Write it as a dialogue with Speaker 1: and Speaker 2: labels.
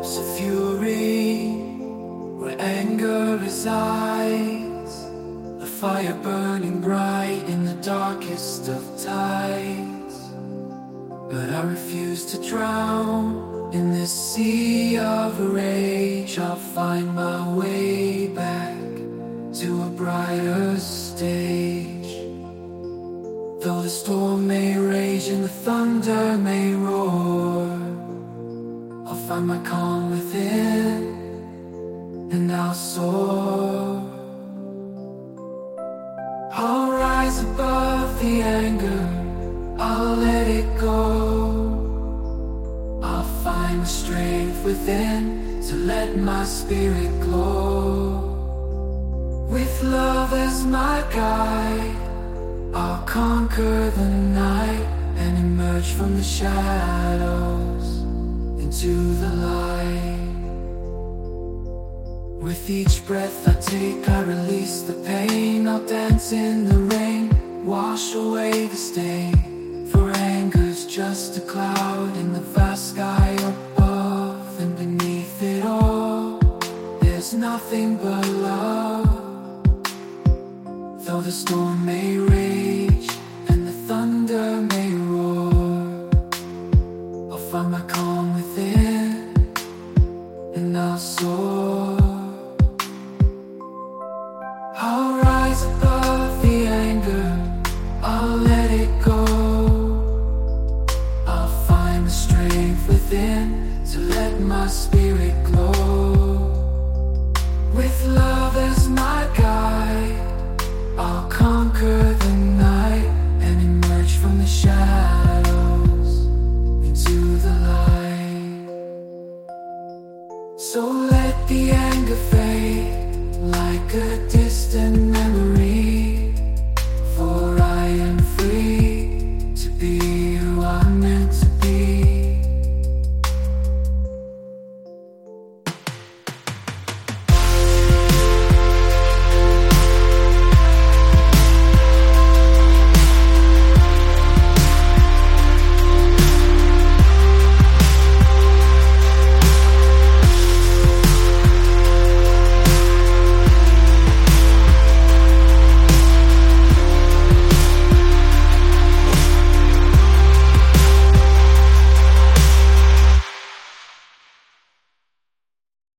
Speaker 1: depths of fury, where anger resides, a fire burning bright in the darkest of tides. But I refuse to drown in this sea of rage. I'll find my way back to a brighter stage. Though the storm may rage and the thunder may roar, I'll find my calm within, and I'll soar. I'll rise above the anger, I'll let it go. I'll find the strength within to let my spirit glow. With love as my guide, I'll conquer the night and emerge from the shadows into the light. With each breath I take, I release the pain. I'll dance in the rain, wash away the stain. For anger's just a cloud in the vast sky above, and beneath it all, there's nothing but love. Though the storm may rage and the thunder may roar, I'll find my calm within, and I'll soar. I'll rise above the anger, I'll let it go. I'll find the strength within to let my spirit